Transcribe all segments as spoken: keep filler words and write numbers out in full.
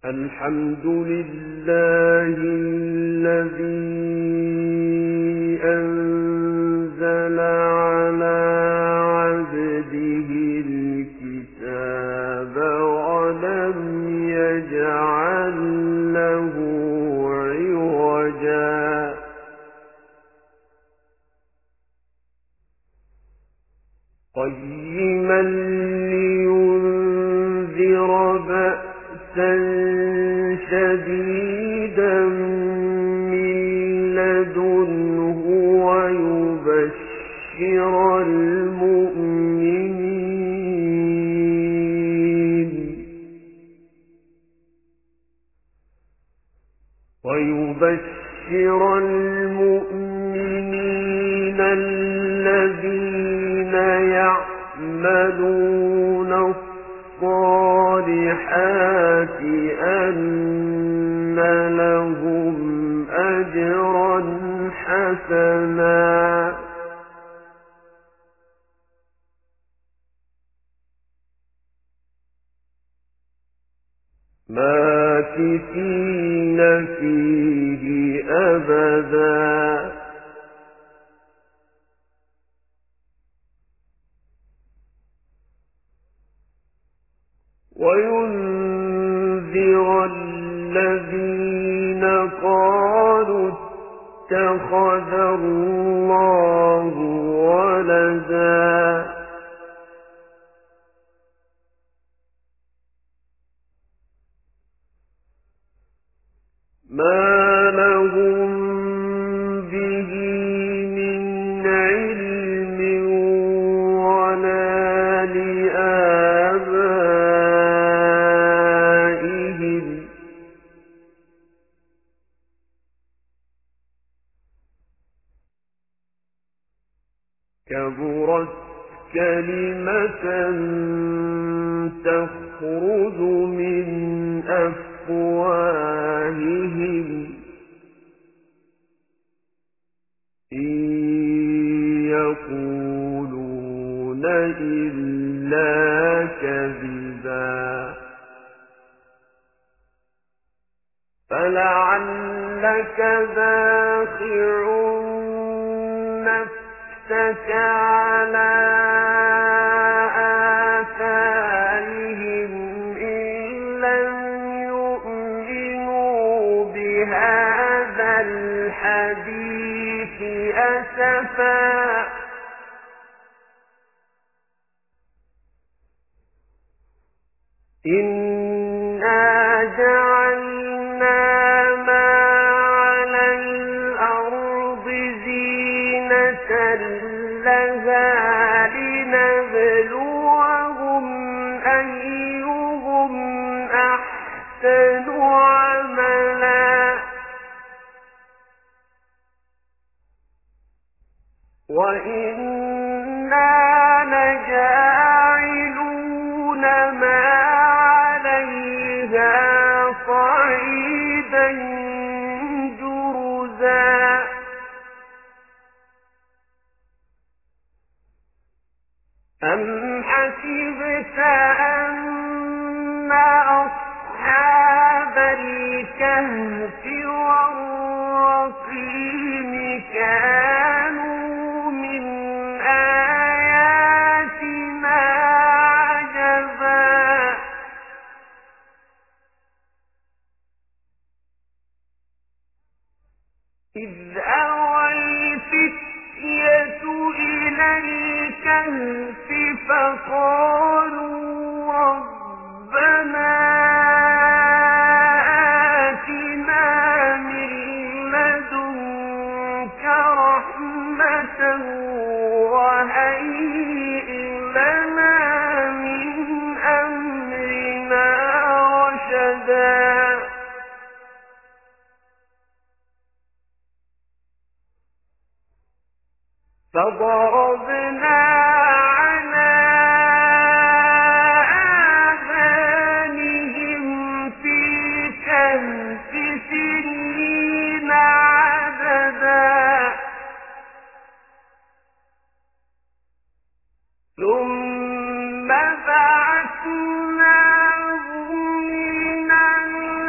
الحمد لله الذي أنزل على عبده الكتاب ولم يجعل له عوجا قيما لينذر بأسا شديدا من لدنه ويبشر المؤمنين ويبشر المؤمنين الذين يعملون الصالحات أن لهم أجرا حسنا ماكثين فيه أبدا وينذر الذين قالوا اتخذ الله ولدا ما لهم به من علم ولا لآبائهم كبرت كلمة تخرج من أفواههم إن يقولون إلا كذبا فلعلك باخع نفسك على آثارهم إن لم يؤمنوا بهذا الحديث أسفا إنا جعلنا ما على الأرض زينة لها لنبلوهم أيهم أحسن عملا وإنا لجاعلون ما عليها صعيدا جرزا أم حسبت أن أصحاب الكهف والرقيم كانوا من آياتنا عجبا إذ أوى الفتية إلى الكهف فقالوا ربنا آتنا من لدنك رحمة وهيئ لنا من أمرنا رشدا فضربنا على آذانهم في الكهف سنين عددا ثم بعثناهم من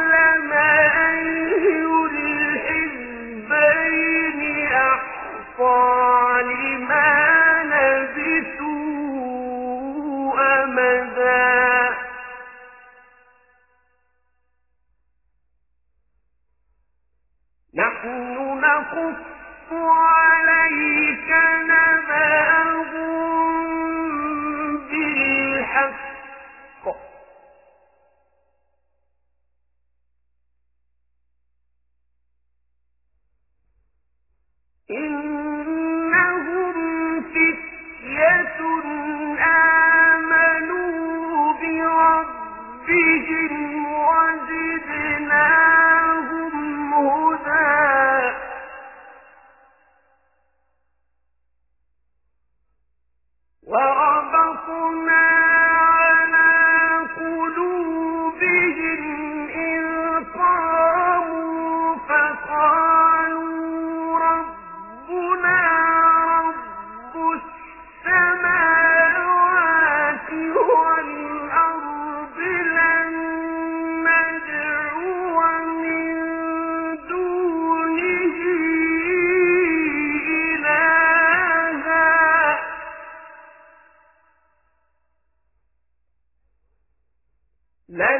لن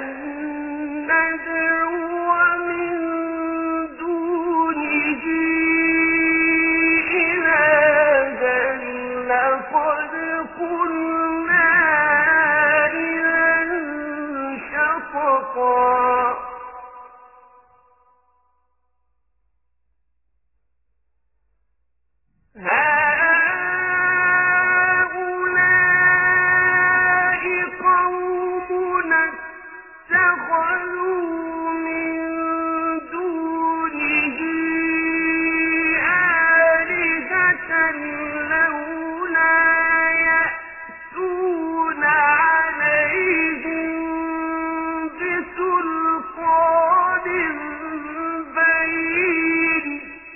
ندعو من دونه إلها لقد قلنا إذا شططا هؤلاء قومنا اتخذوا من دونه آلهة لولا يأتون عليهم بسلطان بين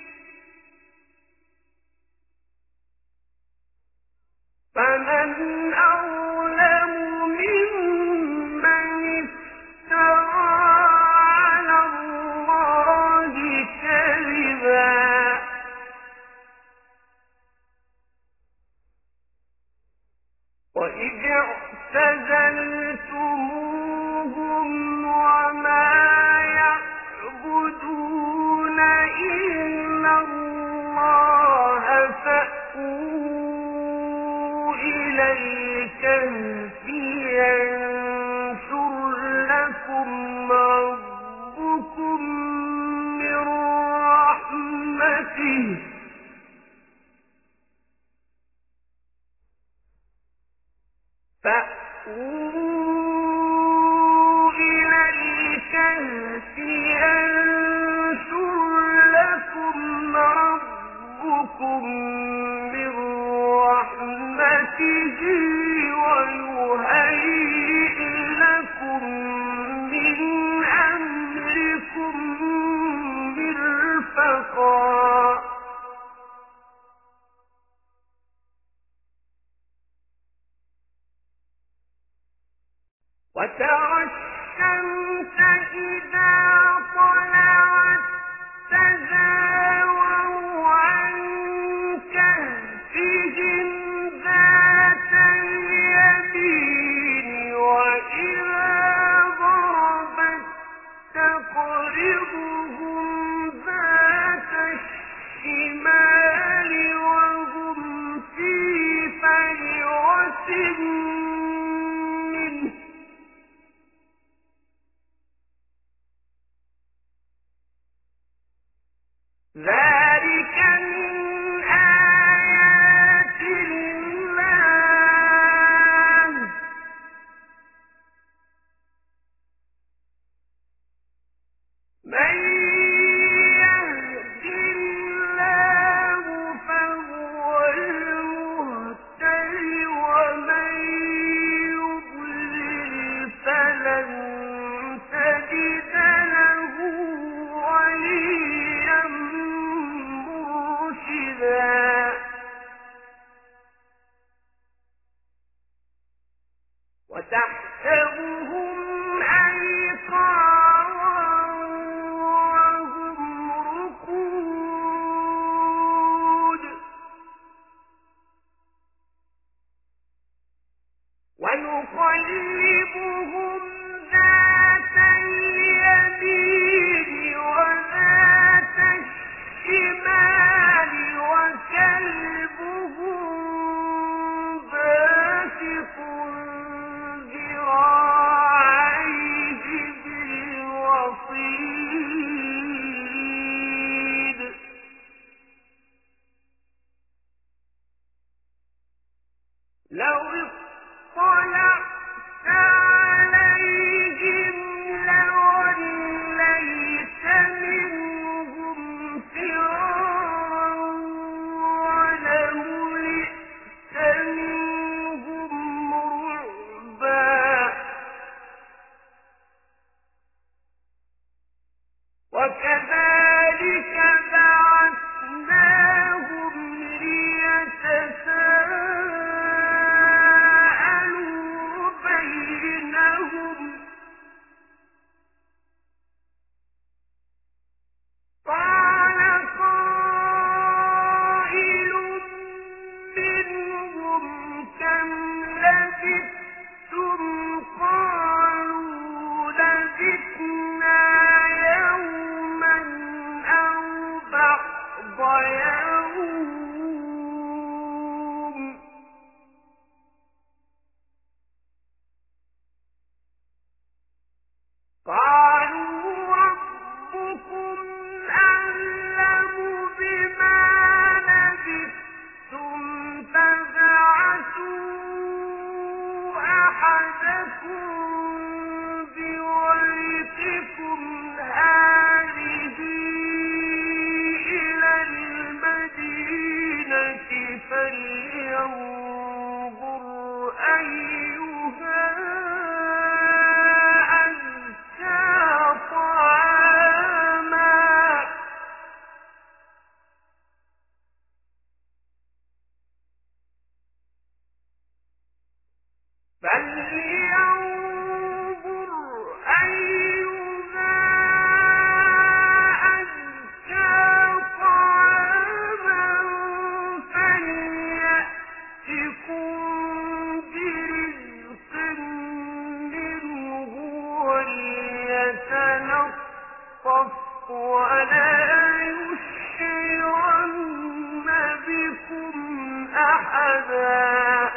فمن أظلم ممن افترى على الله كذبا وإذ اعتزلتموهم وما يعبدون إلا الله فأووا إلى الكهف ينشر لكم ربكم من رحمته فأووا إلى الكهف ينشر لكم ربكم من رحمته ويهيئ لكم من أمركم مرفقا وترى الشمس إذا طلعت تزاور عن كهفهم ذات اليمين وإذا غربت تقرضهم ذات الشمال وهم في فجوة منه ذلك من آيات الله من يهد الله فهو المهتد ومن يضلل فلن تجد له وليا مرشدا وتحسبهم أيقاظا وهم رقود ونقلبهم ذات ولا يشعرن بكم أحدا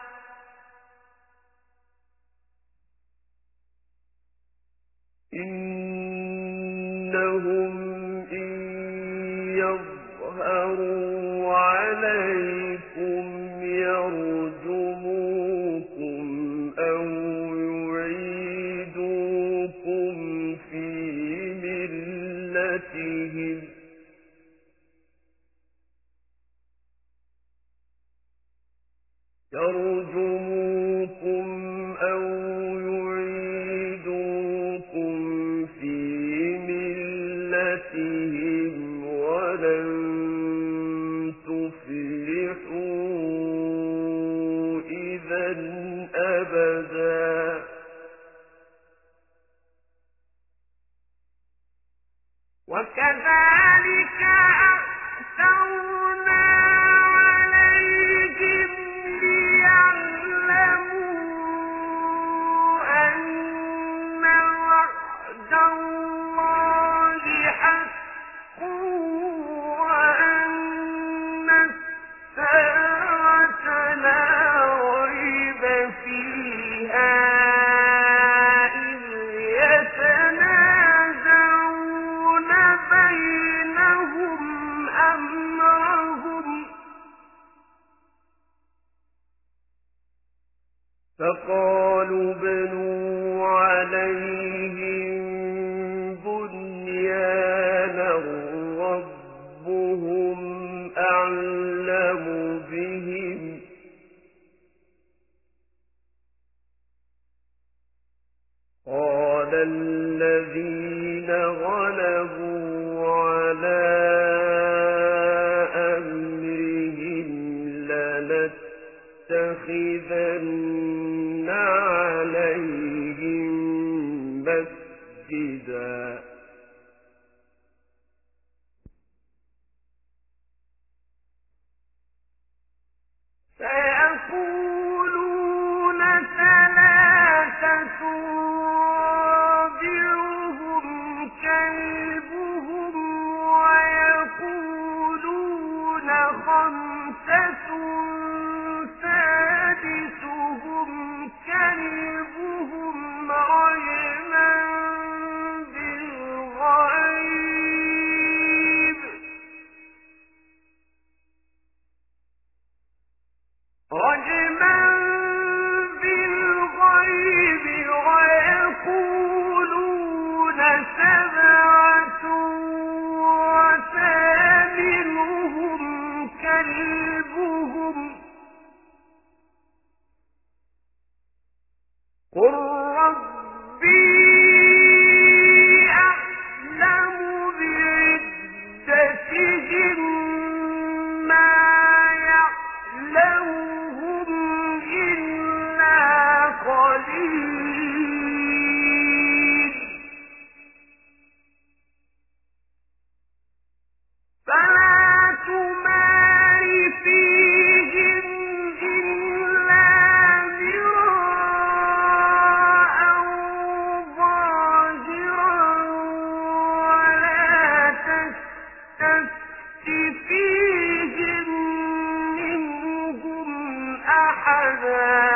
إنهم إن يظهروا عليكم يرجموكم أو يعيدوكم في ملتهم يرجموكم أو يعيدوكم في ملتهم ولن تفلحوا إذا أبدا وكذلك أعثرنا عليهم ليعلموا أن وعد الله حق وأن الساعة لا ريب فيها إذ يتنازعون بينهم أمرهم فقالوا بنوا عليهم بنيانا ربهم أعلم بهم قال الذين غلبوا على أمرهم لنتخذن عليهم مسجدا سيقولون ثلاثة رابعهم كلبهم ويقولون خمسة سادسهم كلبهم رجما بالغيب رجما بالغيب ويقولون سبعة وثامنهم كلبهم قل ربي أعلم بعدتهم ما يعلمهم إلا قليل فلا تمار فيهم إلا مراء ظاهرا ولا تستفت فيهم منهم أحدا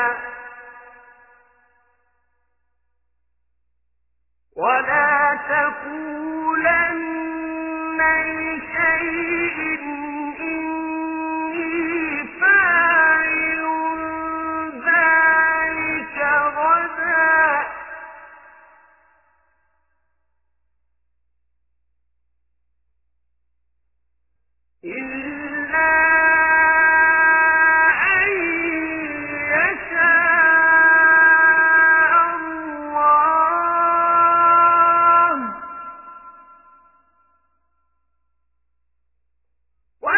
ولا تقولن لشيء إني فاعل ذلك غدا إلا أن يشاء الله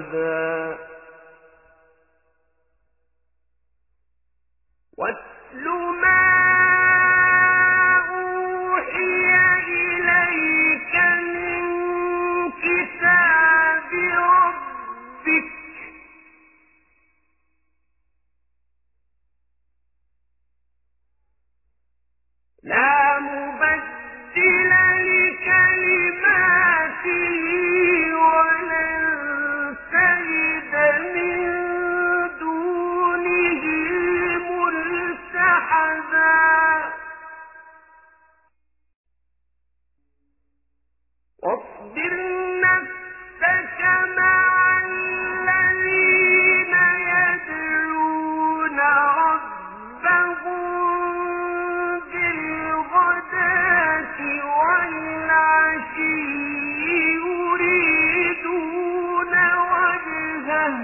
أحدا واتل ما أوحي إليك من كتاب ربك لا مبدل لكلماته ولن تجد من دونه ملتحدا واصبر نفسك مع الذين يدعون ربهم بالغداة والعشي يريدون وجهه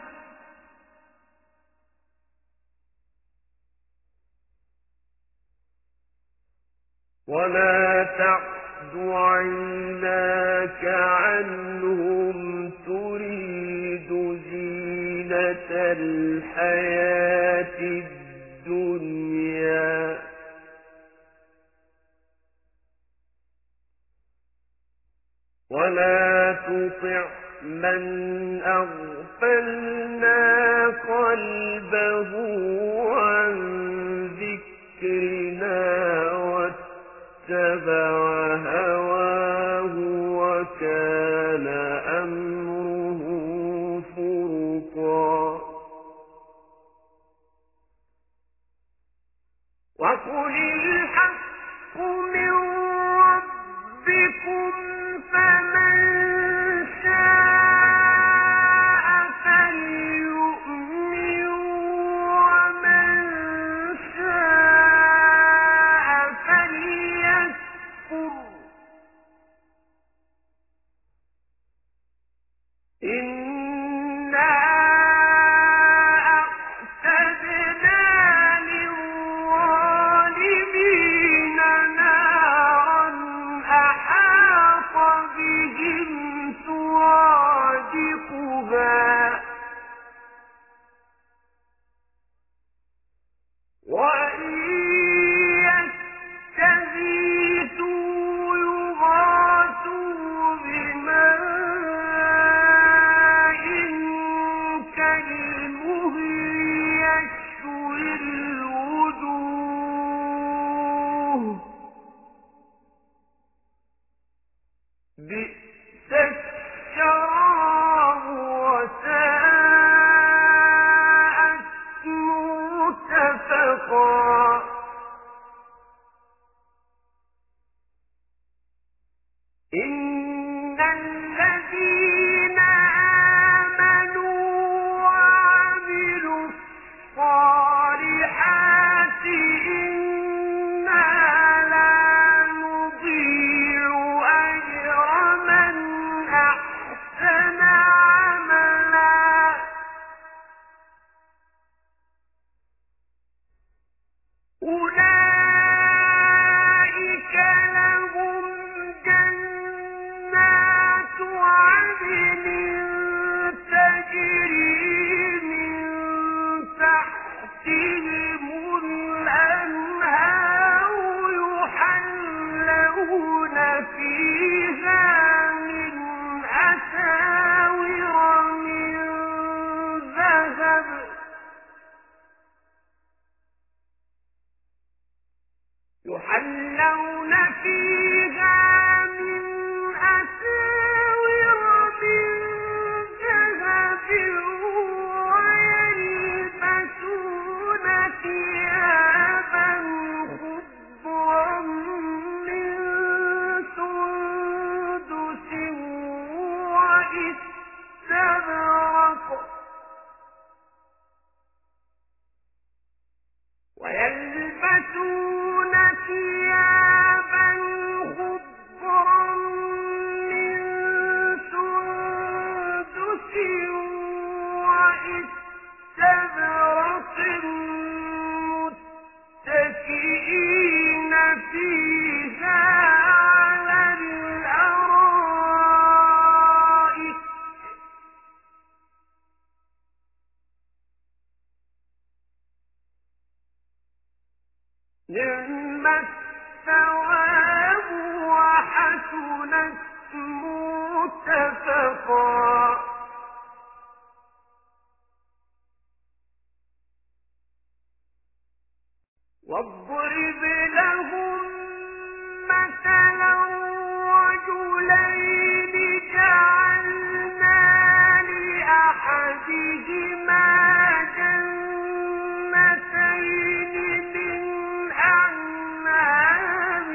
ولا تعد عيناك عنهم تريد زينة الحياة الدنيا ولا تطع من أغفلنا قلبه عن ذكرنا واتبع هواه وكان أمره فرطا وقل الحق من ربكم فمن شاء فليؤمن ومن شاء فليكفر إنا أعتدنا للظالمين نارا أحاط بهم سرادقها وإن يستغيثوا يغاثوا بماء كالمهل يشوي الوجوه بئس الشراب وساءت مرتفقا إن الذين آمنوا وعملوا الصالحات إنا لا نضيع أجر من أحسن عملا أولئك لهم جنات عدن تجري من تحتهم الأنهار يحلون فيها من أساور من ذهب يحلون فيها من أساور من ذهب ويلبسون ثيابا خضرا من سندس وإستبرق ويلبسون ثيابا نعم الثواب وحسنت مرتفقا واضرب لهم مثلا رجلين جعلنا لأحدهما جنتين من أعناب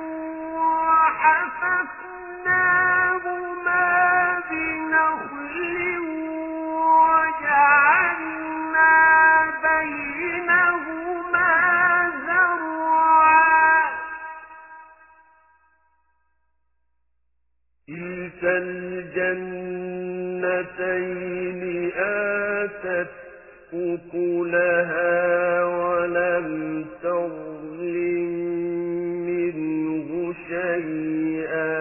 وحففناهما بنخل وجعلنا بينهما زرعا كلتا الجنتين آتت أكلها ولم تظلم منه شيئا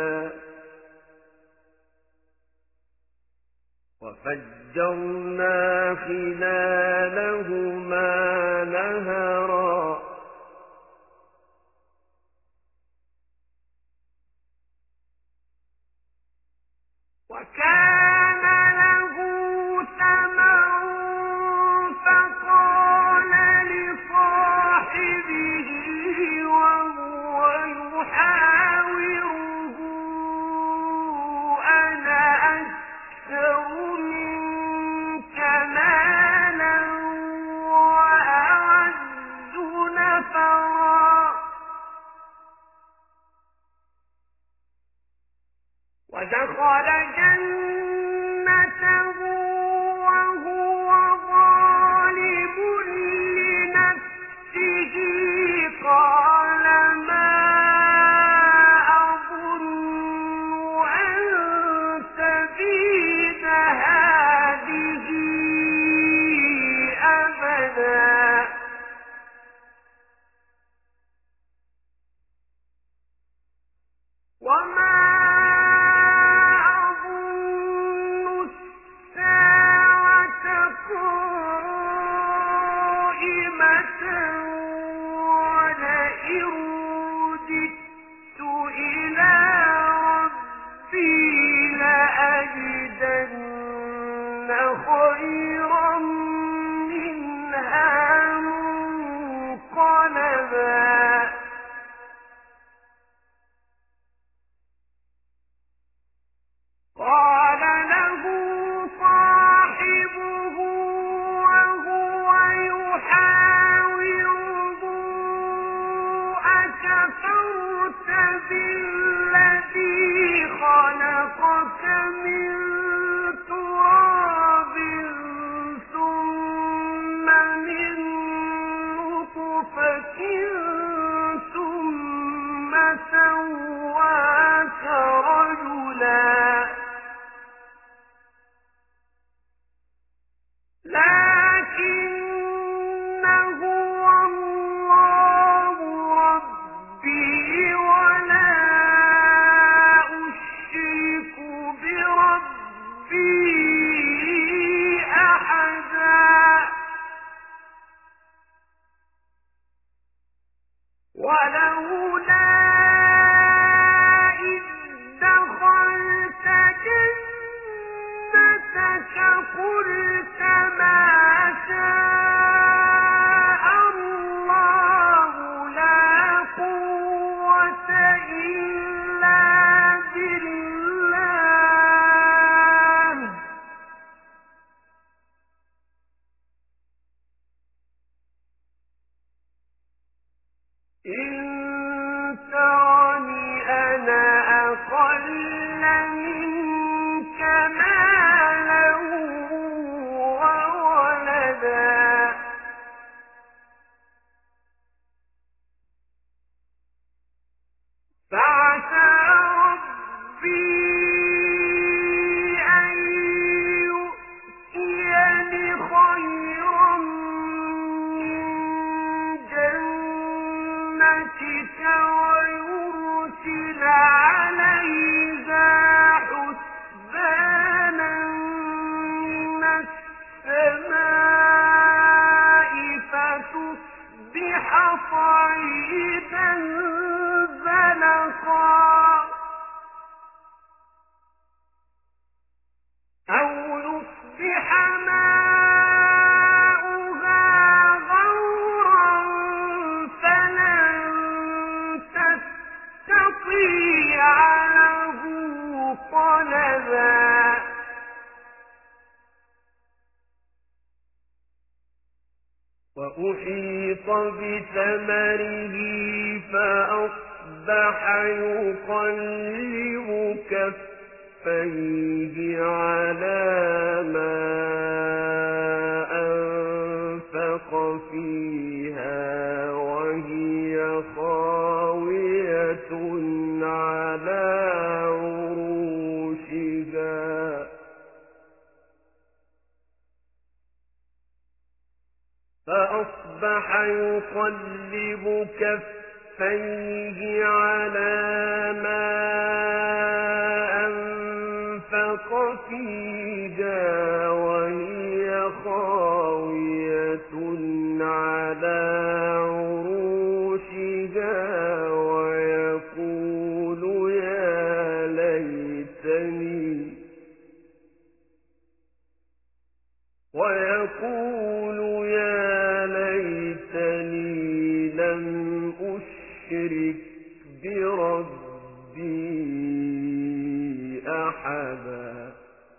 وفجرنا خلالهما نهرا وكان له ثمر فقال لصاحبه وهو يحاوره أنا أكثر منك مالا وأعز نفرا ودخل جنته وهو ظالم لنفسه قال ما أظن أن تبيد هذه أبدا وما خيرا منها منقلبا قال له صاحبه وهو يحاوره أكفرت بالذي خلقك من تراب ثم من نطفة ثم سواك رجلا لكن هو الله ربي ولا أشرك بربي أحدا ولولا إذ دخلت جنتك قلت ما شاء الله لا قوة إلا بالله إن ترني أنا أقل منك مالا وولدا فعسى ربي أن يؤتيني خيرا من جنتك ويرسل عليها حسبانا من السماء فتصبح صعيدا زلقا أو يصبح ماؤها غورا فلن تستطيع له طلبا وأحيط بثمره فأصبح يقلب كفيه على ما أنفق فيها وهي خاوية على عروشها فأصبح يقلب كفيه على ما أنفق فيها وهي خاوية على عروشها ويقول يا ليتني ويقول يا ليتني لم أشرك بربي أحدا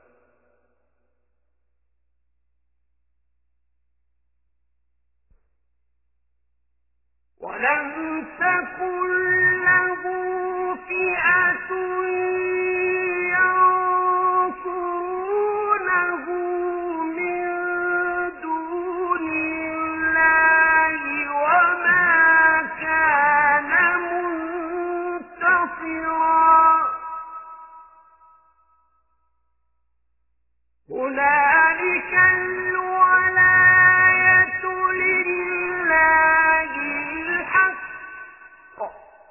ولم تكن له فئة ينصرونه من دون الله وما كان منتصرا هنالك الولاية لله الحق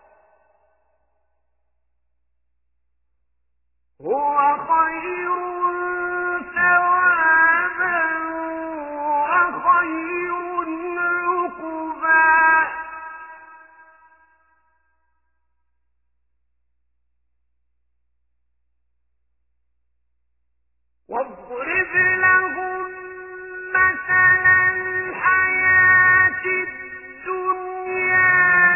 هو خير ثوابا وخير عقبا واضرب لهم مثل الحياة الدنيا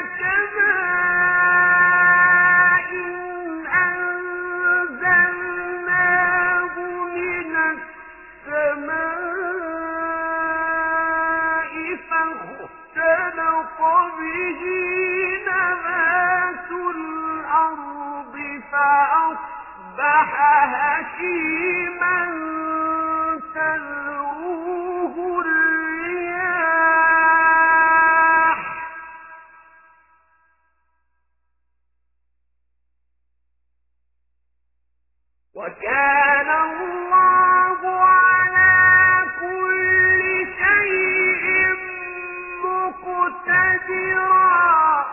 كماء أنزلناه من السماء فاختلط به نبات الأرض فأصبح هشيما تذروه الرياح وكان الله على كل شيء مقتدرا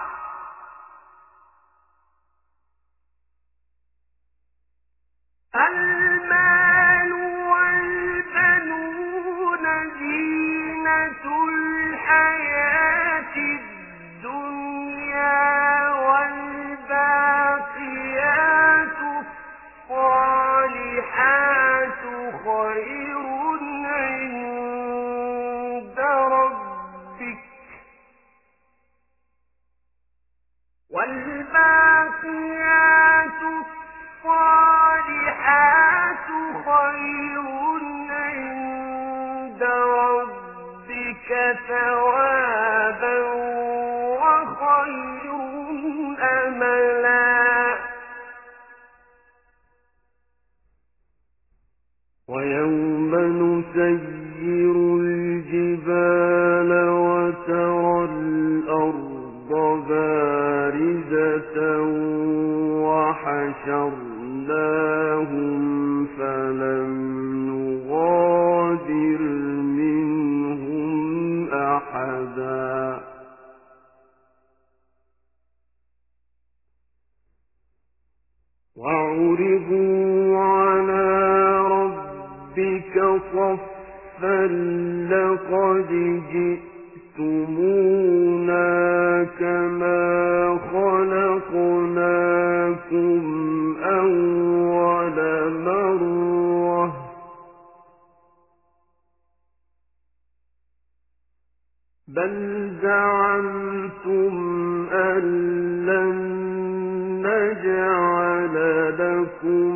المال والبنون زينة الحياة الدنيا والباقيات الصالحات خير عند ربك والباقيات الصالحات خير عند ربك ثوابا وخير أملا ويوم نسير الجبال وترى الأرض بارزة وحشرناهم فلم نغادر منهم أحدا وعرضوا على ربك صفا لقد جئتمونا زعمتم أن لن نجعل لكم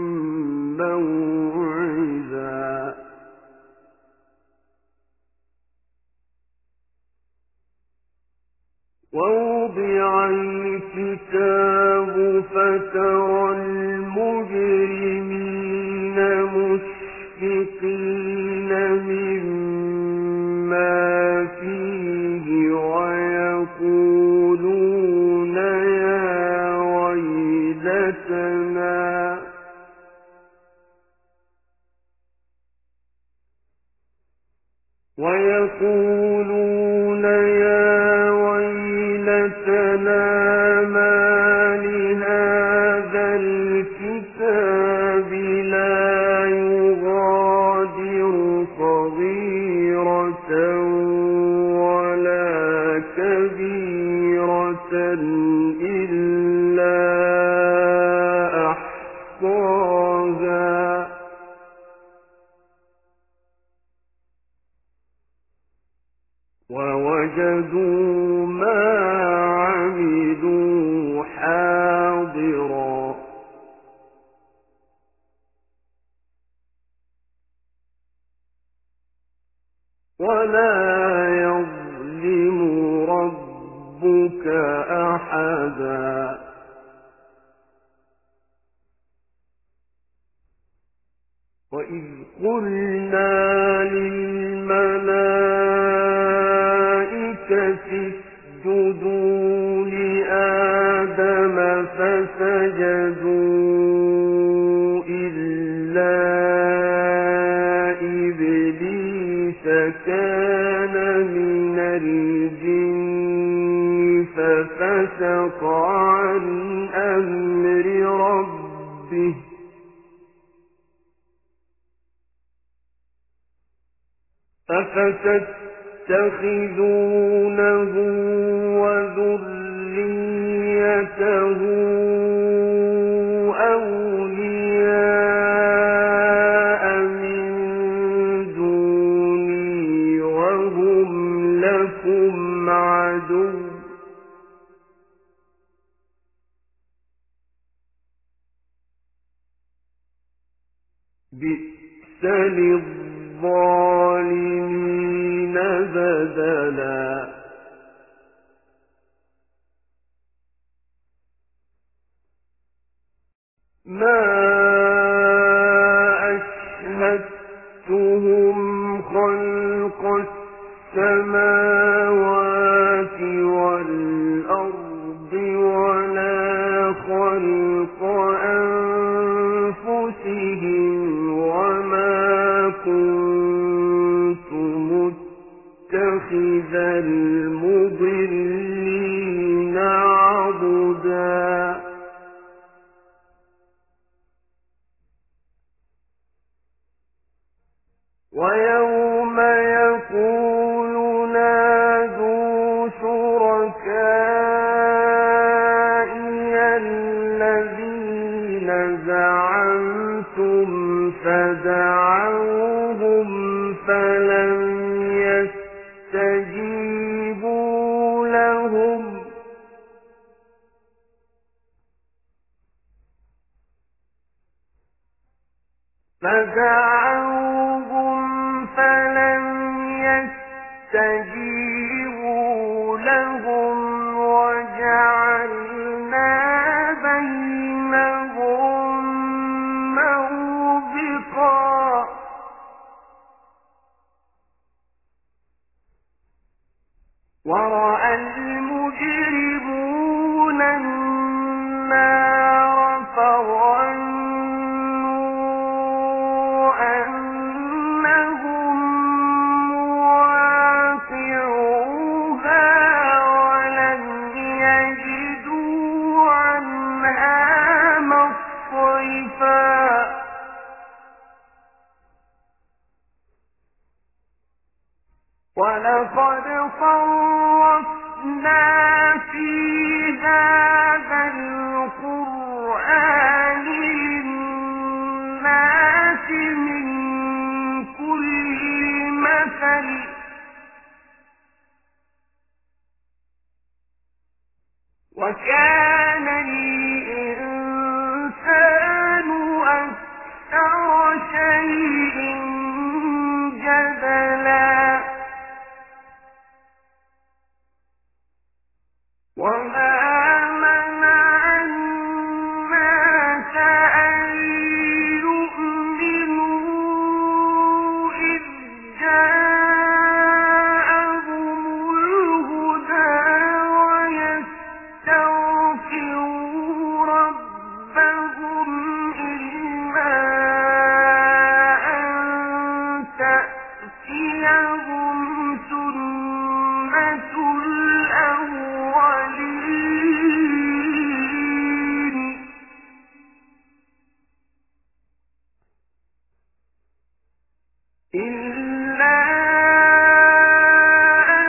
موعدا ووضع الكتاب فترى المجرمين مشفقين مما فيه ويقولون يا ويلتنا ويقولون يا ويلتنا ما لهذا الكتاب لا يغادر صغيرة ولا كبيرة إلا أحصاها ووجدوا ما عملوا حاضرا ولا يظلم ربك أحدا وإذ قلنا للملائكة اسجدوا لآدم فسجدوا إلا إبليس كان من الجن ففسق عن أمر ربه أفتتخذونه وذريته أولياء من دوني وهم لكم عدو بئس للظالمين بدلا ما أشهدتهم خلق السماوات والأرض ولا خلق أنفسهم وما كنت متخذ المضلين عضدا ويوم يقول نادوا شركائي الذين زعمتم فدعوهم فلم يستجيبوا لهم فدعوهم فلم يستجيبوا لهم وجعلنا بينهم موبقا ورأى المجرمون النار فظنوا أنهم واقعوها ولم يجدوا عنها مصرفا ولقد صرفنا في هذا القرآن وكان الإنسان أكثر شيء جدلا وما منع الناس أن يؤمنوا إذ جاءهم الهدى ويستغفروا ربهم إلا أن تأتيهم سنة الأولين إلا أن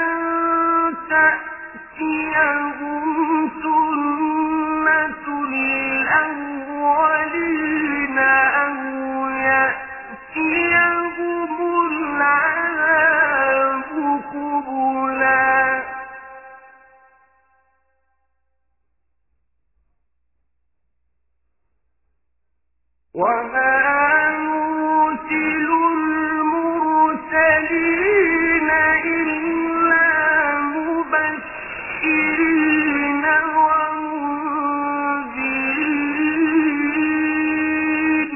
تأتيهم سنة الأولين أو يأتيهم العذاب قبلا وما نرسل المرسلين إلا مبشرين ومنذرين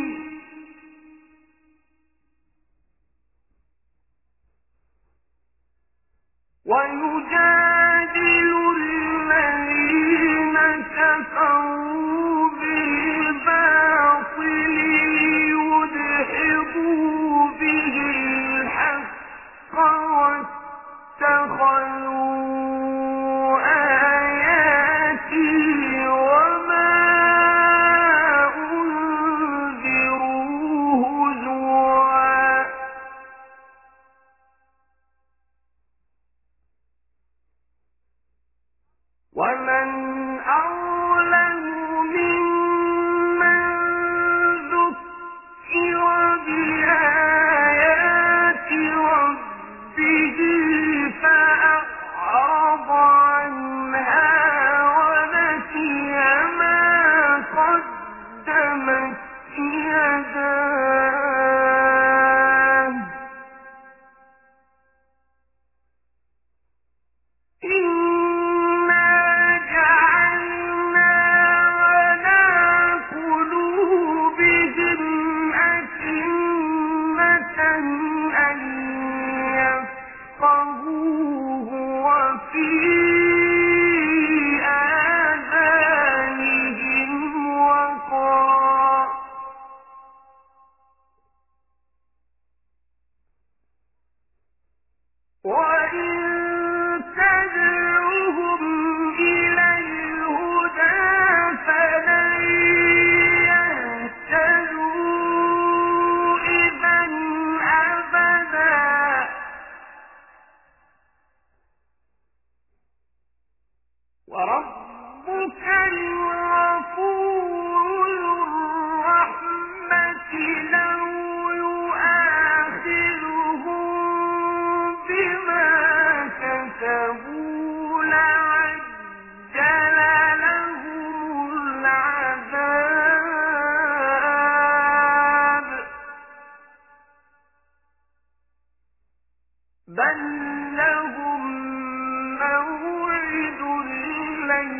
ويجادل الذين كفروا بالباطل ليدحضوا به الحق واتخذوا آياتي وما أنذروا هزوا ومن أظلم ممن ذكر بآيات ربه فأعرض عنها ونسي ما قدمت يداه إنا جعلنا على قلوبهم أكنة أن يفقهوه وفي آذانهم وقرا وإن تدعوهم إلى الهدى فلن يهتدوا إذا أبدا وربك الغفور ذو الرحمة لو يؤاخذهم بما كسبوا لعجل لهم العذاب بل لهم موعد لن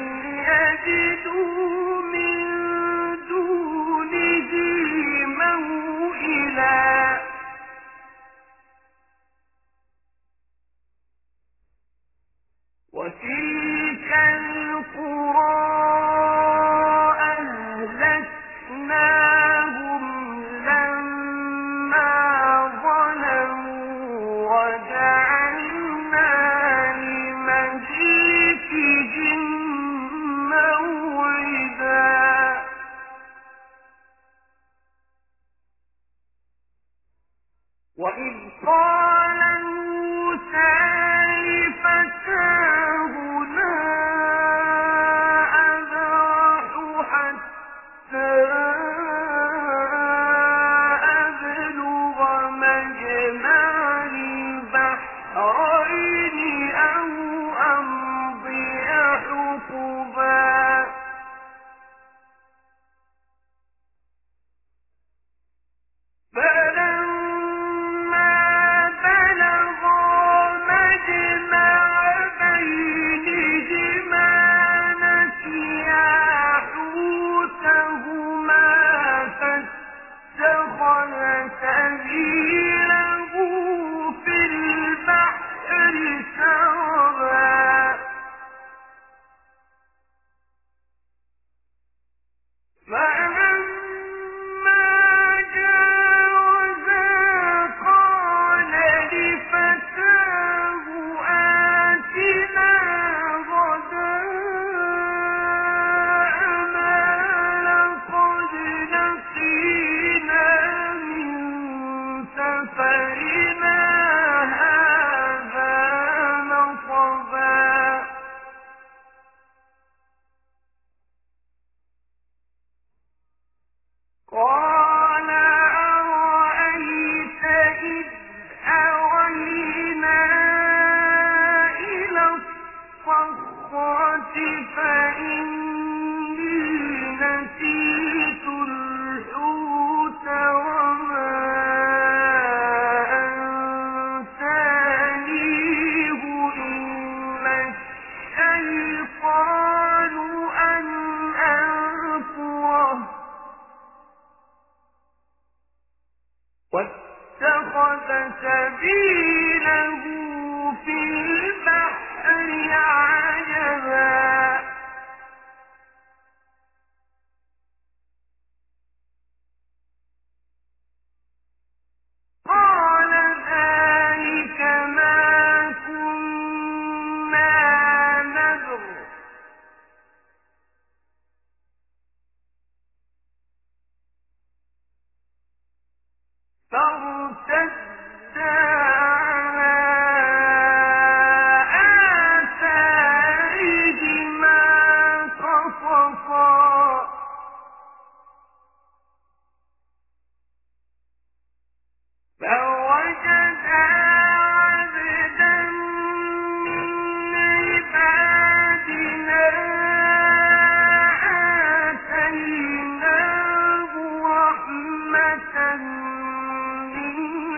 يجدوا من دونه موئلا وتلك القرى أهلكناهم لما ظلموا وجعلنا لمهلكهم موعدا وإذ قال موسى لفتاه فإني نسيت الحوت وما أنسانيه إلا الشيطان أن أذكره واتخذ سبيله في البحر عجبا قال ذلك ما كنا نبغ فارتدا على آثارهما قصصا فوجدا عبدا من عبادنا آتيناه رحمة من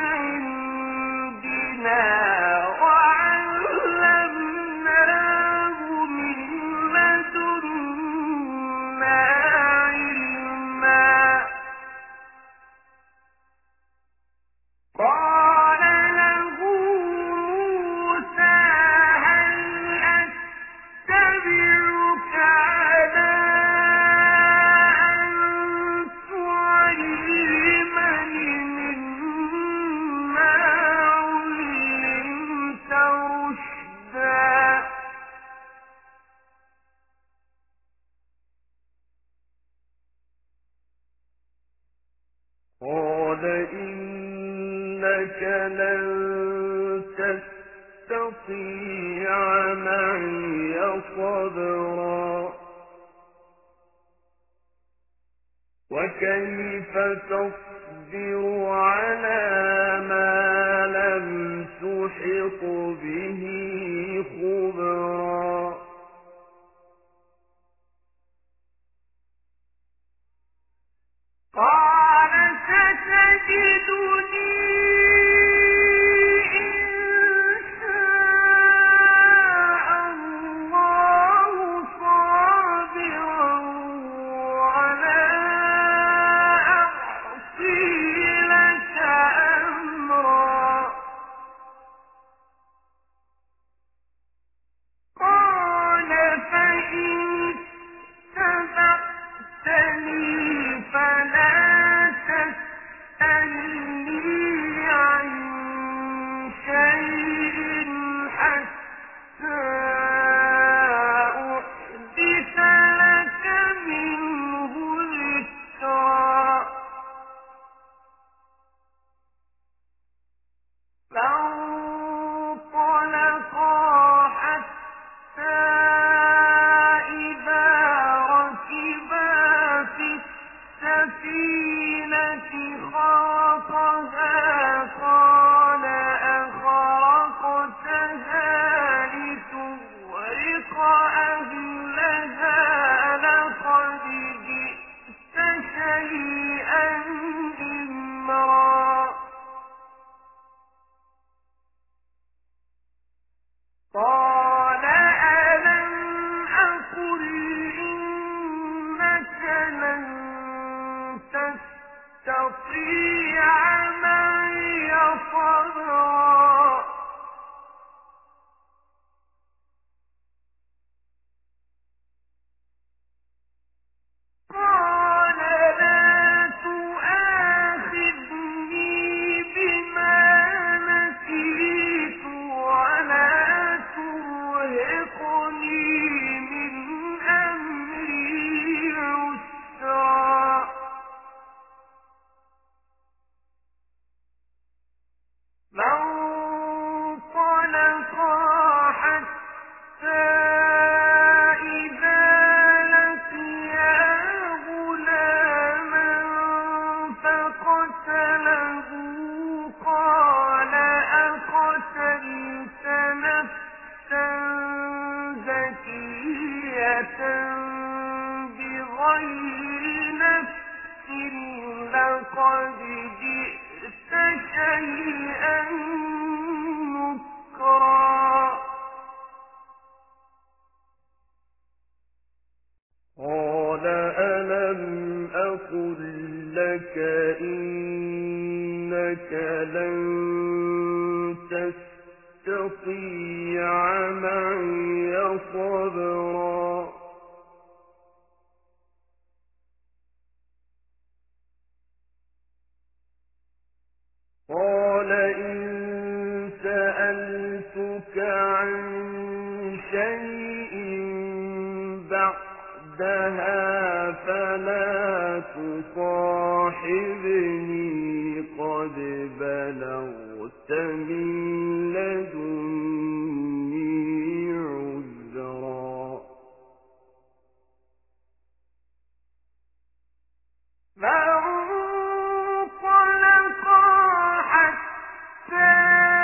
عندنا وعلمناه من لدنا علما قال له موسى هل أتبعك على أن تعلمني مما علمت رشدا قال إنك لن تستطيع معي صبرا وكيف تصبر على ما لم تحط به خبرا قال ستجدني إن شاء الله صابرا ولا أعصي لك أمرا قال فإن اتبعتني فلا تسألني عن شيء حتى أحدث لك منه ذكرا فانطلقا حتى بغير نفس لقد جئت شيئا نكرا قال ألم أقل لك إنك لن تستطيع معي صبرا قال إن سألتك عن شيء بعدها فلا تصاحبني قد بلغت من لدني عذرا فانطلقا حتى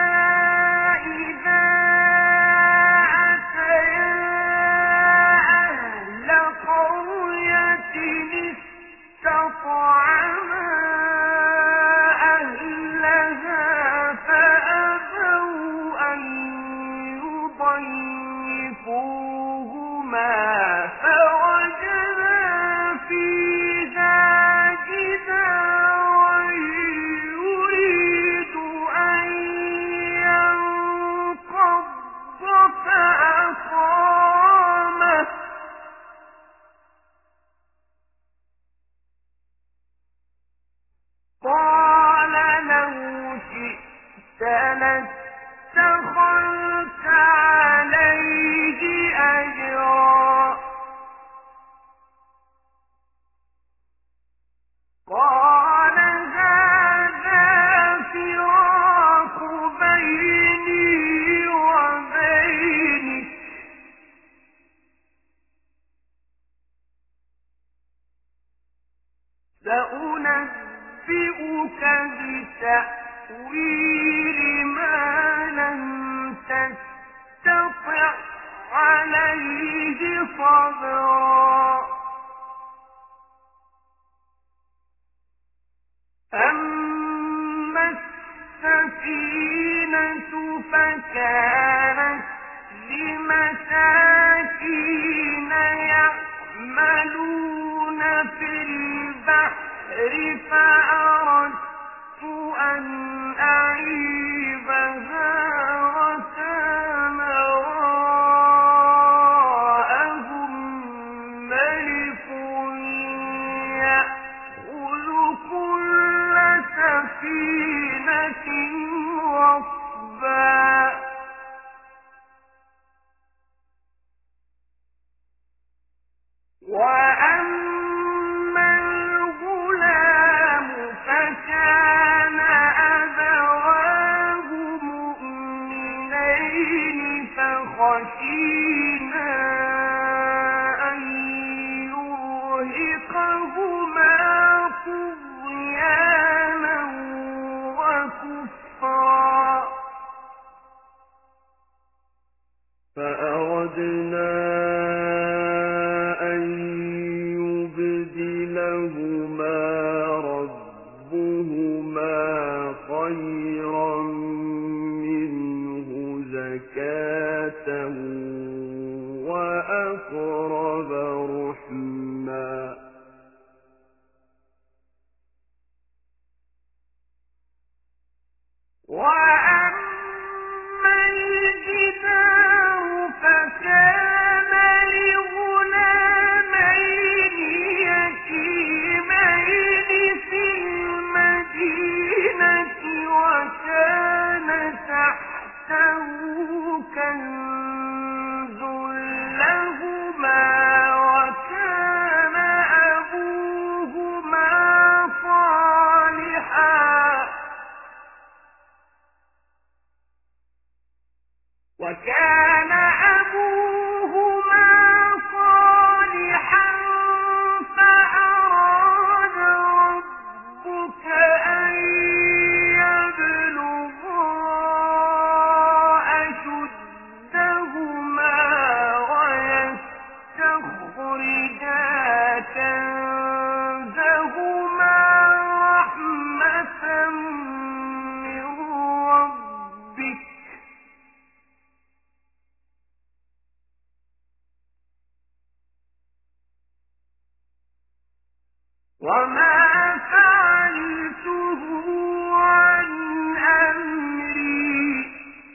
إذا أتيا أهل قرية استطعما أهلها فأبوا أن يضيفوهما فوجدا فيها جدارا يريد أن ينقض فأقامه قال لو شئت لاتخذت عليه أجرا قال هذا فراق بيني وبينك سأنبئك بتأويل ما لم تستطع عليه صبرا أما السفينة فكانت لمساكين يعملون في البحر فأردت أن أعيبها وكان وراءهم ملك يأخذ كل سفينة غصبا وأما الغلام وما فعلته عن أمري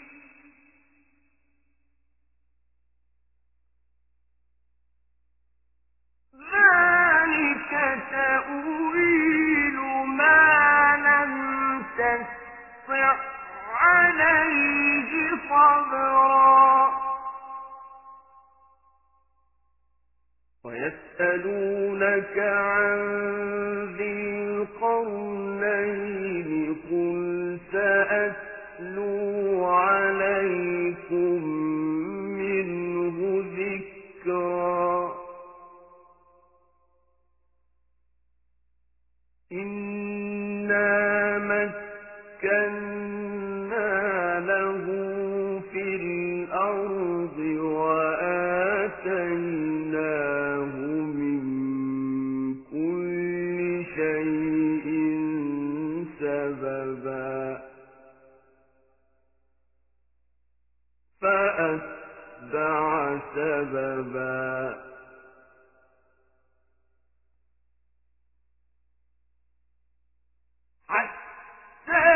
ذلك تأويل ما لم تستطع عليه صبرا ويسألونك عن ذي القرنين قل سأتلو عليكم منه ذكرا إنا مكنا له في الأرض وآتيناه من كل شيء سببا فأتبع سببا حتى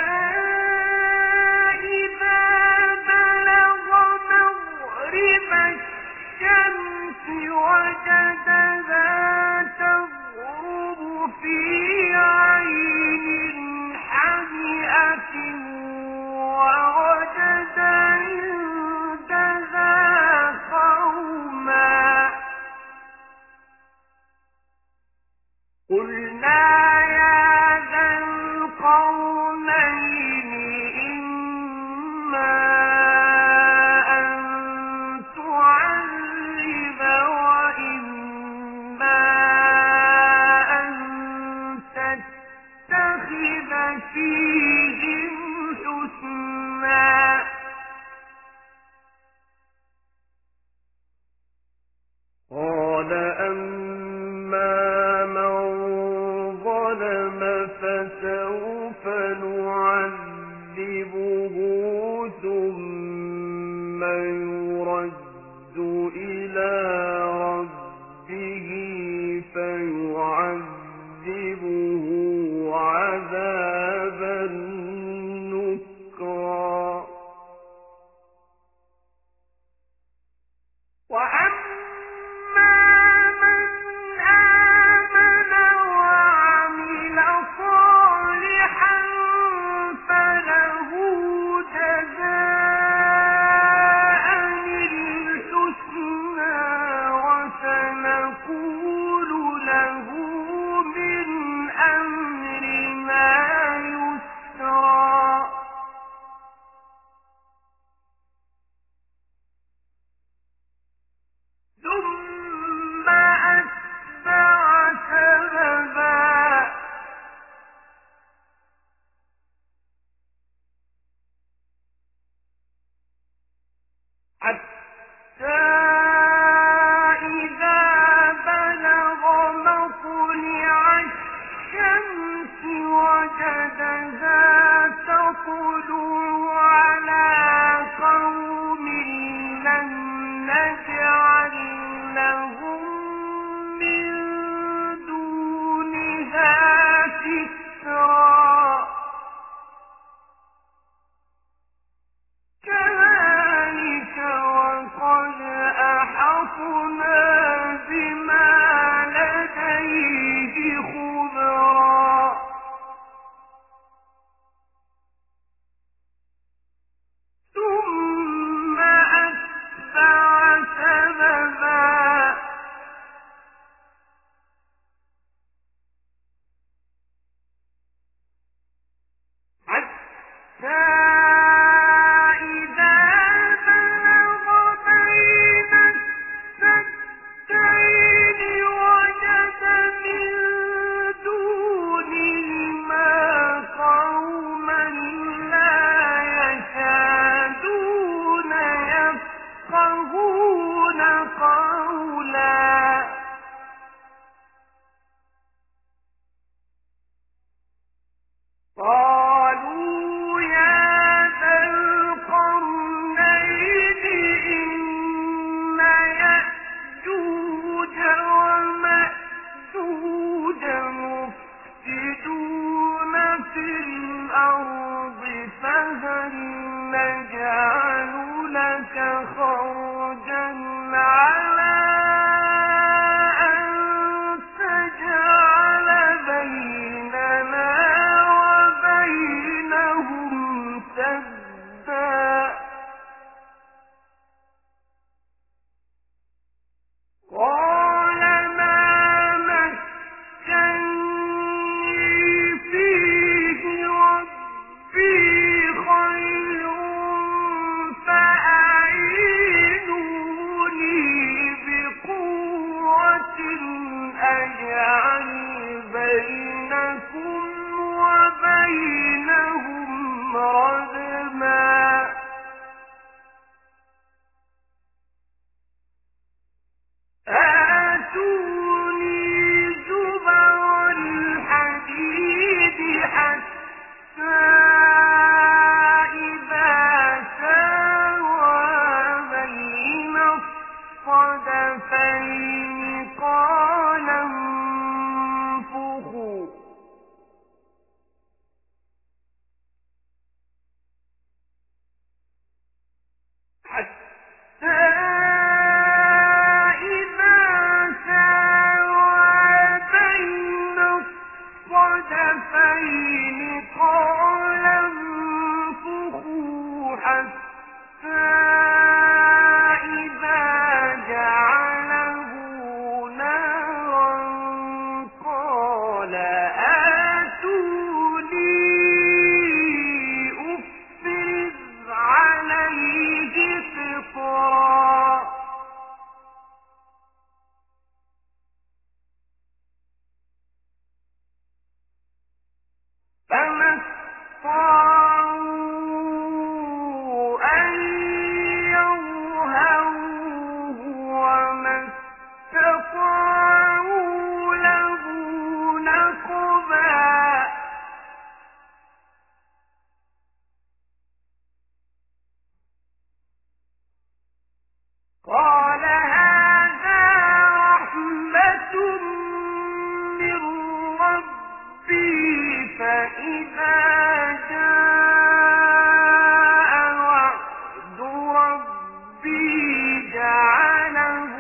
إذا بلغ مغرب الشمس وجدها تغرب في عين حمئة ووجد عندها قوما قلنا يا ذا القرنين إما أن تعذب وإما أن تتخذ فيهم حسنا قال أما من ظلم فسوف نعذبه ثم يرد إلى ربه فيعذبه عذابا نكرا وأما من آمن وعمل صالحا فله جزاء الحسنى وسنقول له من أمرنا يسرا ثم أتبع سببا حتى إذا بلغ مطلع الشمس وجدها تطلع على قوم لم نجعل لهم من دونها سترا كذلك وقد أحطنا بما لديه خبرا ثم أتبع سببا حتى إذا بلغ بين السدين فاجعل بينكم وبينهم ردما آتوني زبر الحديد حتى إذا ساوى بين الصدفين قال انفخوا حتى إذا ساوى بين الصدفين قال انفخوا حتى إذا جعله نارا قال آتوني أفرغ عليه قطرا فما استطاعوا أن يظهروه وما استطاعوا له نقبا قال هذا رحمة من ربي فإذا جاء وعد ربي جعله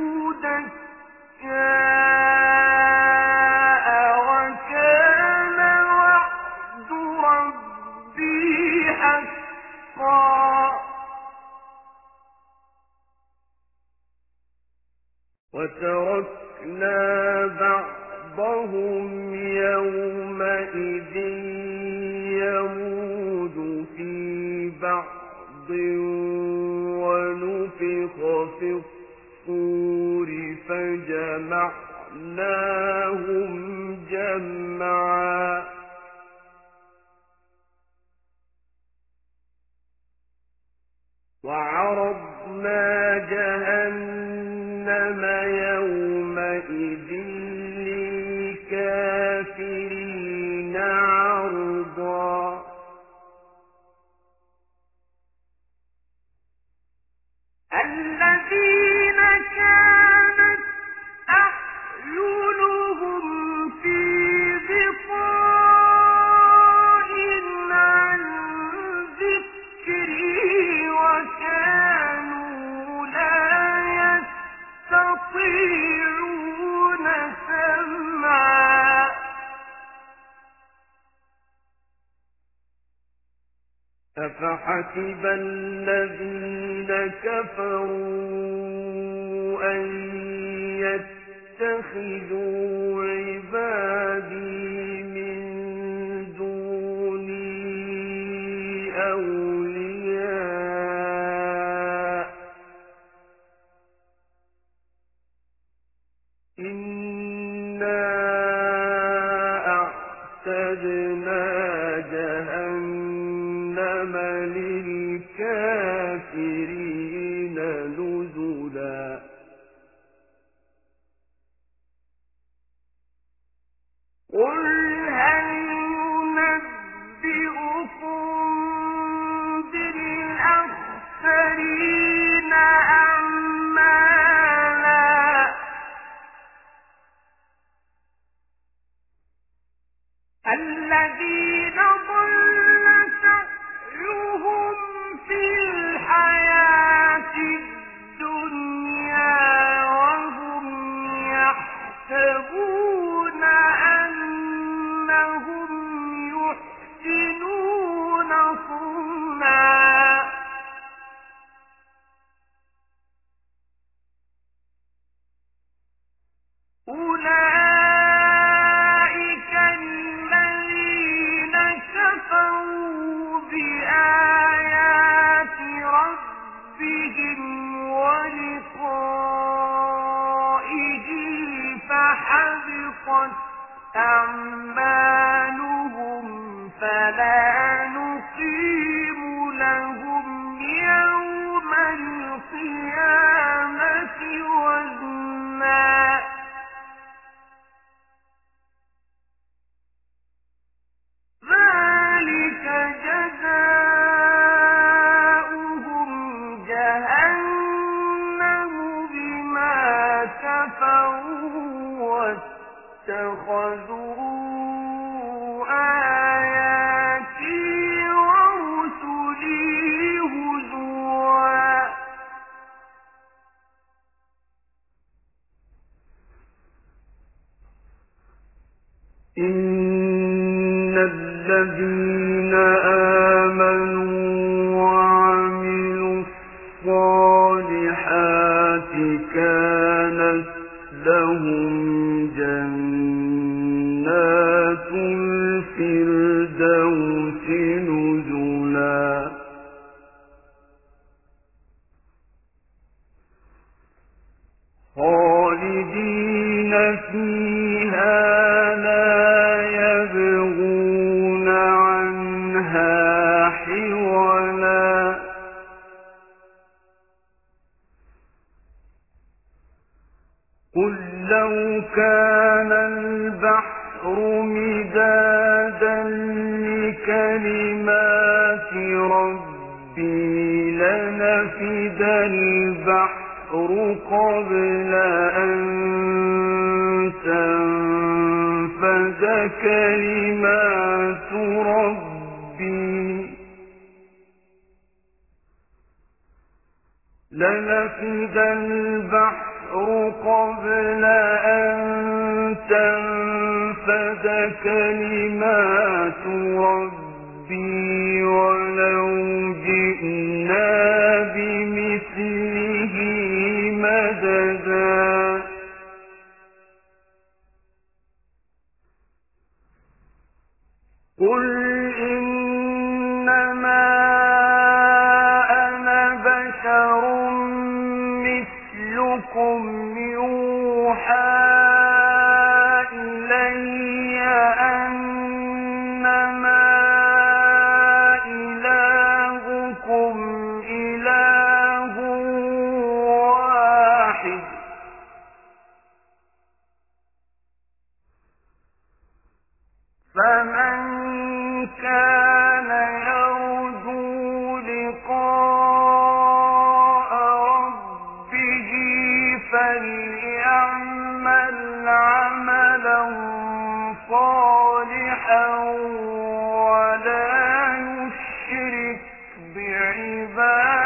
دكاء وكان وعد ربي حقا وتركنا بعضهم يومئذ يموج في بعض ونفخ في الصور فجمعناهم جمعا وعرضنا جهنم يومئذ للكافرين عرضا الذين كانت أعينهم في غطاء عن ذكري وكانوا لا يستطيعون سمعا أفحسب الذين كفروا أن يتخذوا عبادي من دوني أولياء إنا أعتدنا جهنم للكافرين نزلا قل هل ننبئكم بالأخسرين أعمالا أعمالهم فلا نقيم لهم يوم القيامة وزنا ذلك جزاؤهم جهنم بما كفروا واتخذوا آياتي ورسلي هزوا إن الذين آمنوا وعملوا الصالحات كانت لهم جنات الفردوس نزلا خالدين فيها لا يبغون عنها حولا قل لو كان البحر مدادا لكلمات ربي لنفد البحر قبل أن تنفد كلمات ربي لنفد البحر قبل أن تنفد كلمات ربي ولو جئنا بمثله مددا قل إنما أنا بشر مثلكم يوحى إلي أنما إلهكم إله واحد فمن كان يرجو لقاء ربه فليعمل عملا صالحا ولا يشرك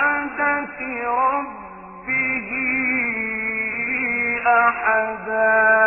بعبادة ربه أحدا